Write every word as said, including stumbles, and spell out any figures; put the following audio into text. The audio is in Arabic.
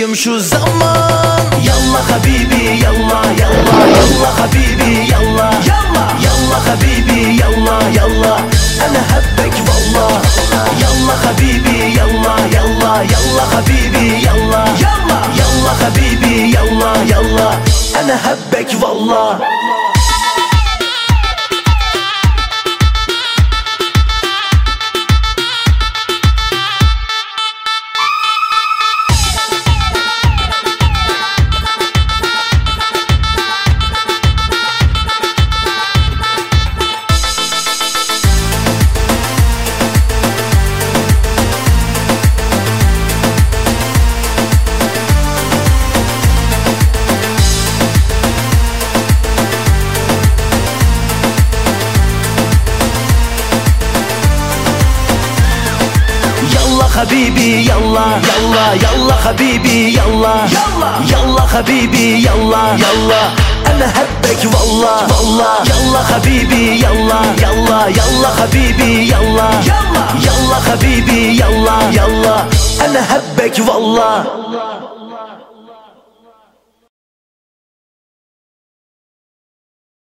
عشقم شو الزمان. يلا حبيبي يلا يلا يلا حبيبي يلا يلا يلا حبيبي يلا يلا أنا حبك والله. يلا حبيبي يلا يلا يلا حبيبي يلا يلا يلا حبيبي يلا يلا أنا حبك والله. حبيبي يلا يلا يلا حبيبي يلا يلا يلا حبيبي يلا يلا أنا حبك والله والله. يلا حبيبي يلا يلا يلا حبيبي يلا يلا يلا حبيبي يلا يلا أنا حبك والله.